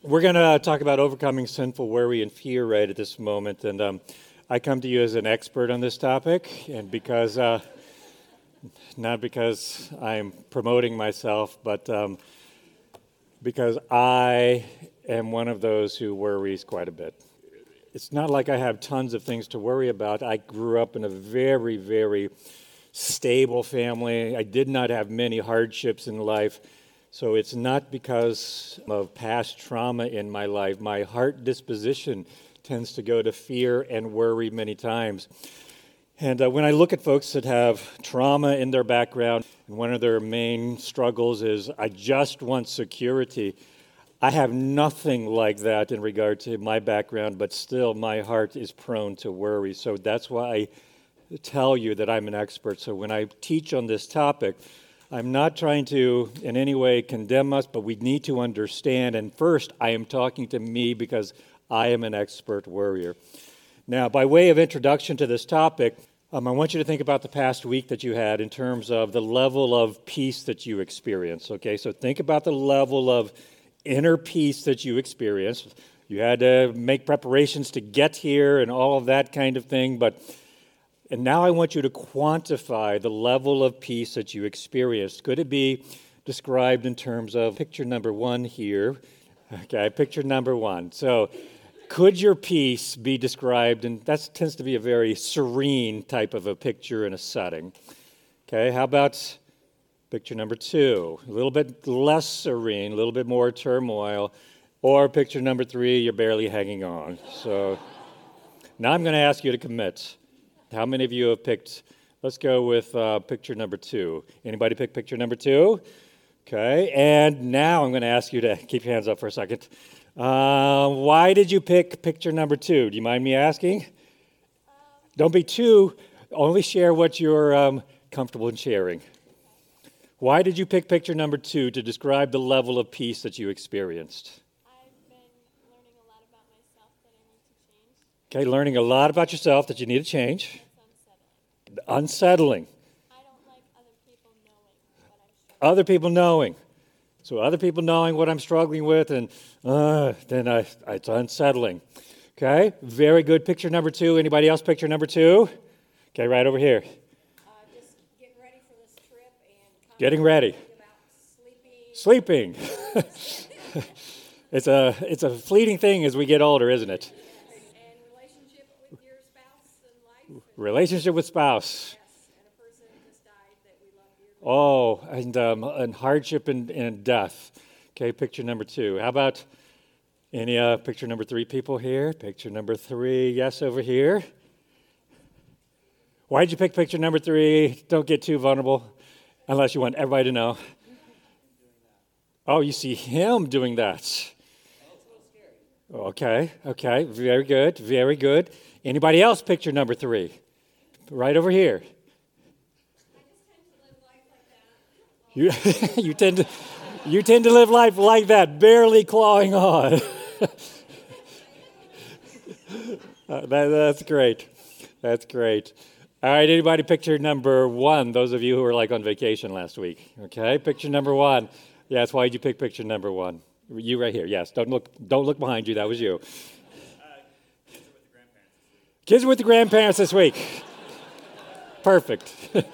We're going to talk about overcoming sinful worry and fear right at this moment. And I come to you as an expert on this topic, and not because I'm promoting myself, but because I am one of those who worries quite a bit. It's not like I have tons of things to worry about. I grew up in a very, very stable family. I did not have many hardships in life. So it's not because of past trauma in my life. My heart disposition tends to go to fear and worry many times. And when I look at folks that have trauma in their background, and one of their main struggles is, I just want security. I have nothing like that in regard to my background, but still my heart is prone to worry. So that's why I tell you that I'm an expert. So when I teach on this topic, I'm not trying to in any way condemn us, but we need to understand. And first, I am talking to me because I am an expert worrier. Now, by way of introduction to this topic, I want you to think about the past week that you had in terms of the level of peace that you experienced. Okay, so think about the level of inner peace that you experienced. You had to make preparations to get here and all of that kind of thing, and now I want you to quantify the level of peace that you experienced. Could it be described in terms of picture number one here? Okay, picture number one. So could your peace be described, and that tends to be a very serene type of a picture and a setting. Okay, how about picture number two? A little bit less serene, a little bit more turmoil. Or picture number three, you're barely hanging on. So now I'm going to ask you to commit. How many of you have picked, let's go with picture number two. Anybody pick picture number two? Okay, and now I'm going to ask you to keep your hands up for a second. Why did you pick picture number two? Do you mind me asking? Don't be only share what you're comfortable in sharing. Why did you pick picture number two to describe the level of peace that you experienced? I've been learning a lot about myself that I need to change. Okay, learning a lot about yourself that you need to change. It's unsettling. Unsettling. I don't like other people knowing what I'm struggling. Other people knowing. So other people knowing what I'm struggling with, and then it's unsettling. Okay, very good. Picture number two. Anybody else picture number two? Okay, right over here. Just getting ready for this trip and Getting ready. about Sleeping. It's a fleeting thing as we get older, isn't it? and relationship with your spouse in life. Relationship with spouse. Yes, and a person just died that we love dearly. Oh, and hardship and death. Okay, picture number two. How about any picture number three people here? Picture number three, yes, over here. Why did you pick picture number three? Don't get too vulnerable, unless you want everybody to know. Oh, you see him doing that. Okay, very good, very good. Anybody else picture number three? Right over here. You you tend to live life like that, barely clawing on. That's great. That's great. All right, anybody picture number one? Those of you who were like on vacation last week. Okay, picture number one. Yes, why did you pick picture number one? You right here. Yes, don't look behind you. That was you. Kids with the grandparents this week. Perfect.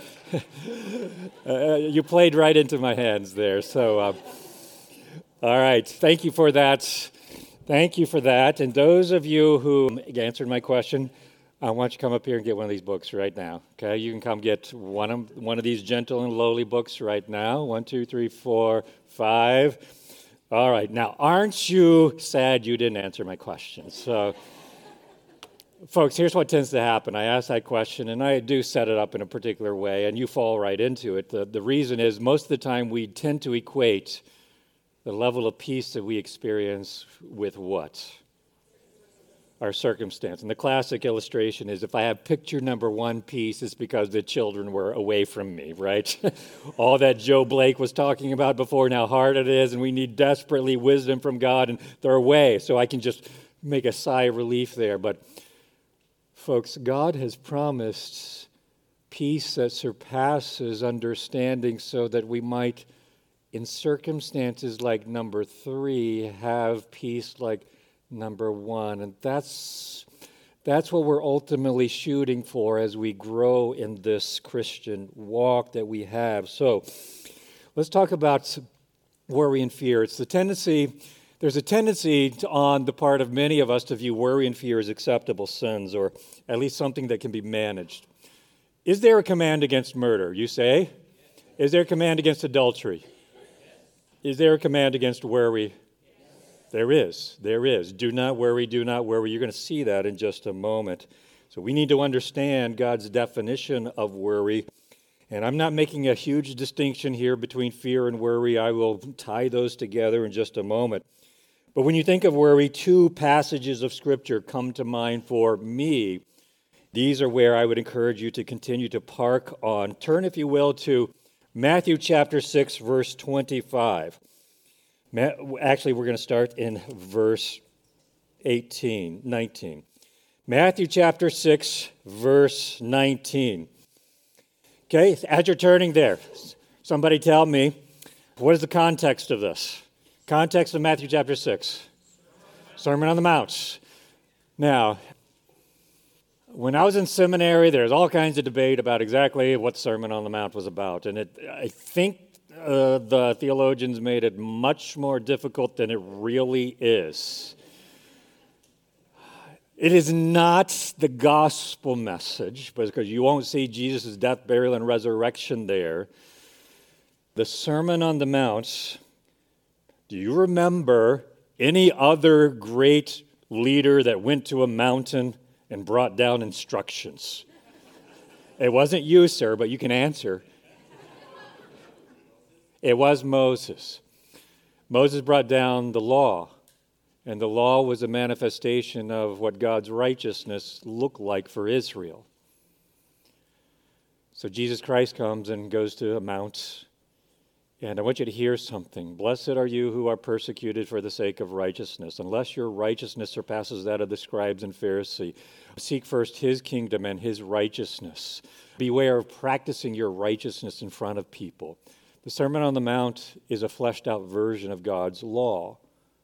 You played right into my hands there. So, all right. Thank you for that. Thank you for that. And those of you who answered my question, I want you to come up here and get one of these books right now. Okay, you can come get one of these gentle and lowly books right now. 1, 2, 3, 4, 5. All right. Now, aren't you sad you didn't answer my question? So, folks, here's what tends to happen. I ask that question, and I do set it up in a particular way, and you fall right into it. The reason is most of the time we tend to equate the level of peace that we experience with what? Our circumstance. And the classic illustration is if I have picture number one peace, it's because the children were away from me, right? All that Joe Blake was talking about before and how hard it is, and we need desperately wisdom from God, and they're away, so I can just make a sigh of relief there. But folks, God has promised peace that surpasses understanding so that we might in circumstances like number 3, have peace like number 1. And that's what we're ultimately shooting for as we grow in this Christian walk that we have. So let's talk about worry and fear. There's a tendency on the part of many of us to view worry and fear as acceptable sins, or at least something that can be managed. Is there a command against murder? You say? Is there a command against adultery? Is there a command against worry? There is. Do not worry, do not worry. You're going to see that in just a moment. So we need to understand God's definition of worry. And I'm not making a huge distinction here between fear and worry. I will tie those together in just a moment. But when you think of worry, 2 passages of Scripture come to mind for me. These are where I would encourage you to continue to park on. Turn, if you will, to Matthew chapter 6, verse 25. Actually, we're going to start in verse 19. Matthew chapter 6, verse 19. Okay, as you're turning there, somebody tell me, what is the context of this? Context of Matthew chapter 6. Sermon on the Mount. Now, when I was in seminary, there's all kinds of debate about exactly what Sermon on the Mount was about. And I think the theologians made it much more difficult than it really is. It is not the gospel message, because you won't see Jesus' death, burial, and resurrection there. The Sermon on the Mount, do you remember any other great leader that went to a mountain and brought down instructions? It wasn't you, sir, but you can answer. It was Moses. Moses brought down the law, and the law was a manifestation of what God's righteousness looked like for Israel. So Jesus Christ comes and goes to a mount, and I want you to hear something. Blessed are you who are persecuted for the sake of righteousness, unless your righteousness surpasses that of the scribes and Pharisees. Seek first his kingdom and his righteousness. Beware of practicing your righteousness in front of people. The Sermon on the Mount is a fleshed out version of God's law.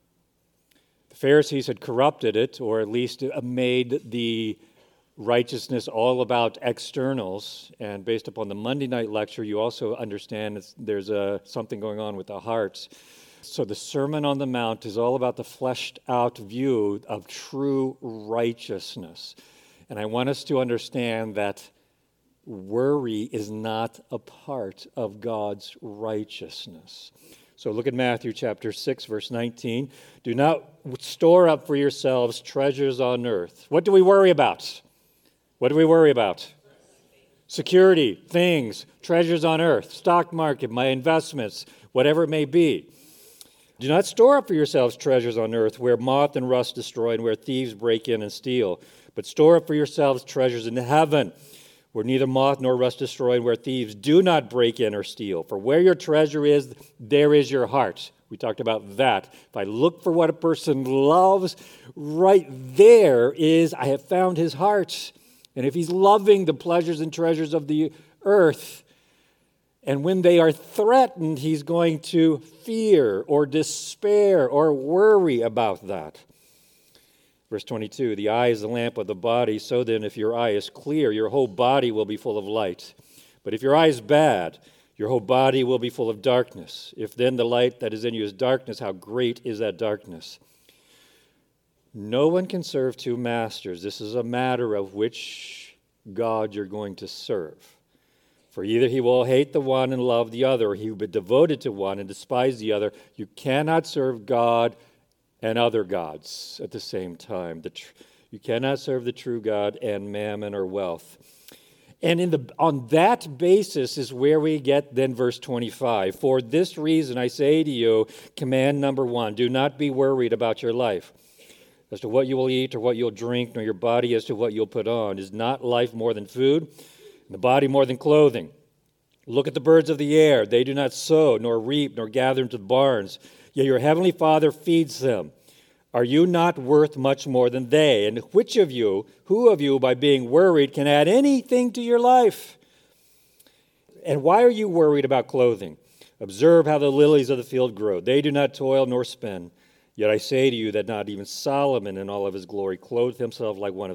The Pharisees had corrupted it, or at least made the righteousness all about externals. And based upon the Monday night lecture, you also understand there's something going on with the hearts. So the Sermon on the Mount is all about the fleshed out view of true righteousness. And I want us to understand that worry is not a part of God's righteousness. So look at Matthew chapter 6, verse 19. Do not store up for yourselves treasures on earth. What do we worry about? What do we worry about? Security, things, treasures on earth, stock market, my investments, whatever it may be. Do not store up for yourselves treasures on earth where moth and rust destroy and where thieves break in and steal, but store up for yourselves treasures in heaven where neither moth nor rust destroy and where thieves do not break in or steal. For where your treasure is, there is your heart. We talked about that. If I look for what a person loves, right there is, I have found his heart. And if he's loving the pleasures and treasures of the earth, and when they are threatened, he's going to fear or despair or worry about that. Verse 22, the eye is the lamp of the body, so then if your eye is clear, your whole body will be full of light. But if your eye is bad, your whole body will be full of darkness. If then the light that is in you is darkness, how great is that darkness? No one can serve 2 masters. This is a matter of which God you're going to serve. For either he will hate the one and love the other, or he will be devoted to one and despise the other. You cannot serve God and other gods at the same time. You cannot serve the true God and mammon or wealth. And on that basis is where we get then verse 25. For this reason I say to you, command number 1, do not be worried about your life as to what you will eat or what you'll drink, nor your body as to what you'll put on. Is not life more than food, and the body more than clothing? Look at the birds of the air. They do not sow, nor reap, nor gather into the barns, yet your heavenly Father feeds them. Are you not worth much more than they? And who of you, by being worried, can add anything to your life? And why are you worried about clothing? Observe how the lilies of the field grow. They do not toil nor spin. Yet I say to you that not even Solomon in all of his glory clothed himself like one of